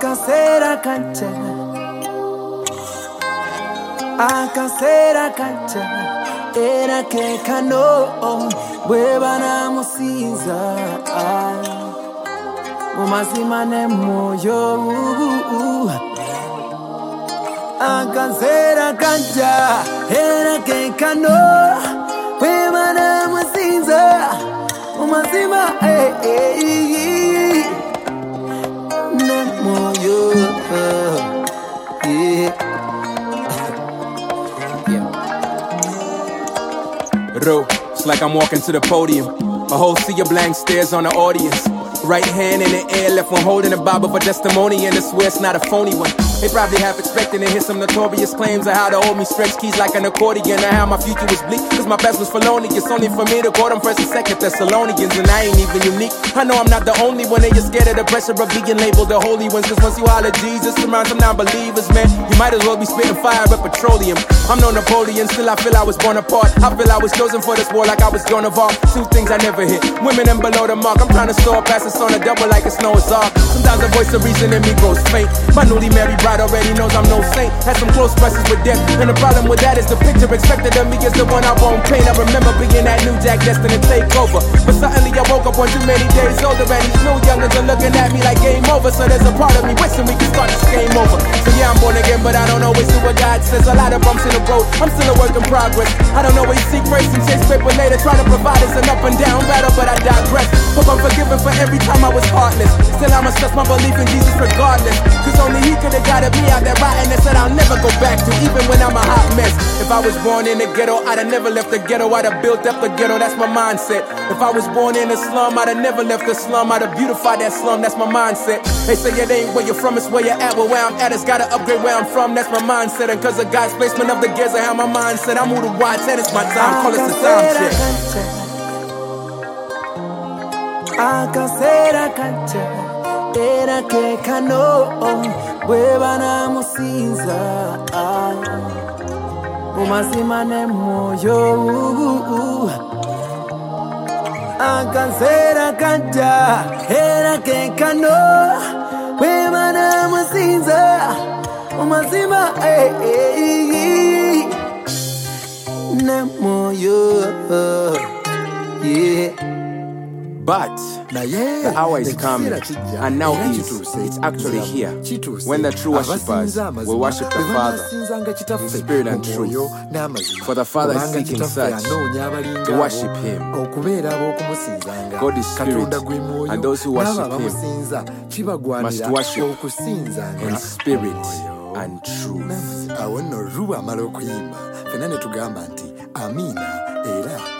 Akasera kancha, akasera kancha, era ke kano bweba na musinza mumazima ne moyo. Akasera kancha, era ke kano bweba na musinza mumazima ne moyo. It's like I'm walking to the podium. A whole sea of blank stares on the audience. Right hand in the air, left one holding a Bible for testimony, and I swear it's not a phony one. They probably half expecting to hear some notorious claims of how the old me stretch keys like an accordion, and how my future was bleak, cause my past was felonious. Only for me to quote them first and second Thessalonians, and I ain't even unique. I know I'm not the only one, and you're scared of the pressure of being labeled the holy ones, cause once you holler Jesus around some non-believers, man, you might as well be spitting fire with petroleum. I'm no Napoleon, still I feel I was born apart. I feel I was chosen for this war like I was Joan of Arc. Two things I never hit, women and below the mark. I'm trying to store past this on a double like it's Noah's Ark. Sometimes the voice of reason in me grows faint. My newly married bride already knows I'm no saint. Had some close presses with death, and the problem with that is the picture expected of me is the one I won't paint. I remember being that new Jack destined to take over, but suddenly I woke up on too many days older, and these new youngers are looking at me like game over. So there's a part of me wishing we could start this game over. So yeah, I'm born again, but I don't always do what God says. A lot of bumps in the road, I'm still a work in progress. I don't always seek grace and chase paper later, try to provide us an up and down battle, but I digress. Hope I'm forgiven for every time I was heartless. Still I'ma stress my belief in Jesus regardless, cause only he could've got me out that rottenness that I'll never go back to, even when I'm a hot mess. If I was born in the ghetto, I'd have never left the ghetto. I'd have built up the ghetto, that's my mindset. If I was born in a slum, I'd have never left the slum. I'd have beautified that slum, that's my mindset. They say it ain't where you're from, it's where you're at. Well, where I'm at, it's gotta upgrade where I'm from, that's my mindset. And cause of God's placement of the gears, I have my mindset. I move to watch, and it's my time, call it the time check. Akasera kancha, era ke kano bweba na musinza mumazima ne moyo. Akasera kancha, era ke kano bweba na musinza mumazima ne moyo. But the hour is coming, and now it's actually here, when the true worshippers will worship the Father in spirit and truth. For the Father is seeking such to worship Him. God is spirit, and those who worship Him must worship in spirit and truth. Awo nno Ruwa amala okuyimba, ffenna ne tugamba nti Amina era